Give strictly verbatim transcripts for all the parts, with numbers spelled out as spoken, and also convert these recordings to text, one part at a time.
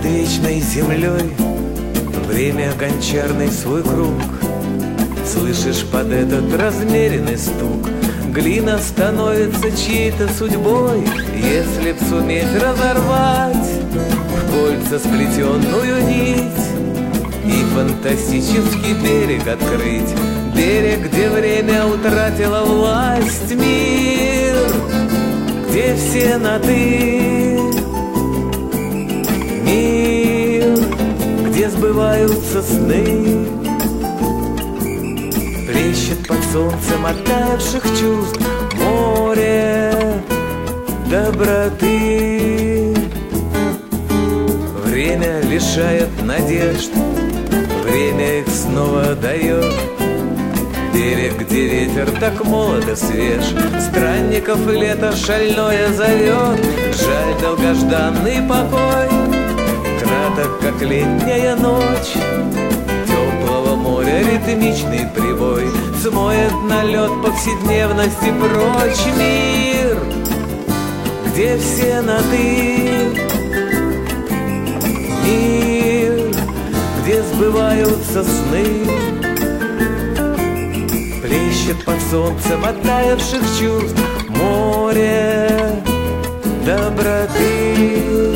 Над вечной землей время гончарный свой круг. Слышишь под этот размеренный стук, глина становится чьей-то судьбой, если б суметь разорвать в кольца сплетенную нить и фантастический берег открыть, берег, где время утратило власть, мир, где все на «ты», мир, где сбываются сны. Плещет под солнцем оттаявших чувств море доброты. Время лишает надежд, время их снова дает. Берег, где ветер так молод и свеж, странников лето шальное зовет. Жаль, долгожданный покой краток, как летняя ночь. Теплого моря ритмичный прибой смоет налет повседневности прочь. Мир, где все на «ты», мир, где сбываются сны. Плещет под солнцем оттаявших чувств море доброты.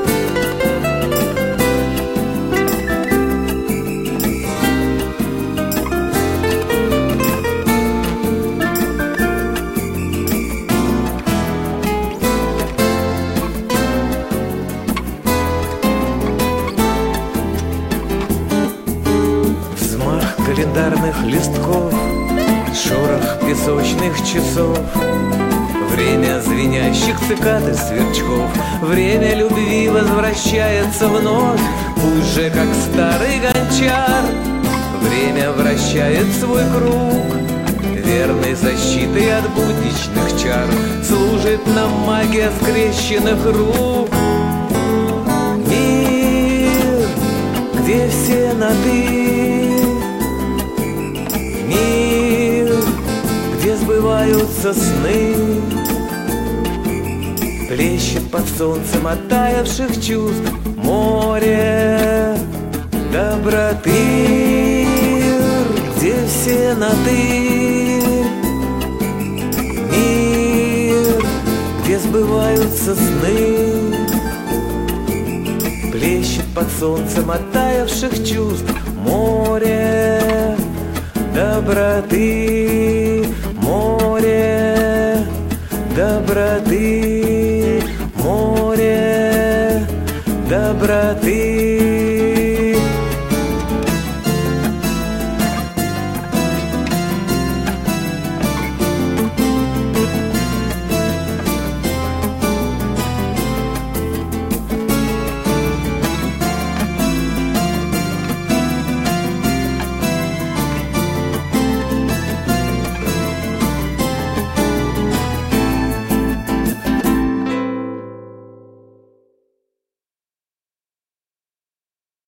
Взмах календарных листков, шорох песочных часов, время звенящих цикад и сверчков, время любви возвращается вновь, пусть же как старый гончар. Время вращает свой круг, верной защитой от будничных чар служит нам магия скрещенных рук. Мир, где все на «ты», мир, где сбываются сны. Плещет под солнцем оттаявших чувств море доброты. Где все на «ты», мир, где сбываются сны. Плещет под солнцем оттаявших чувств море доброты, море доброты.